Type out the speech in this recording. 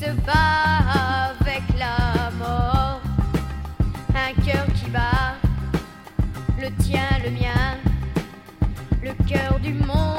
se bat avec la mort. Un cœur qui bat, le tien, le mien, le cœur du monde.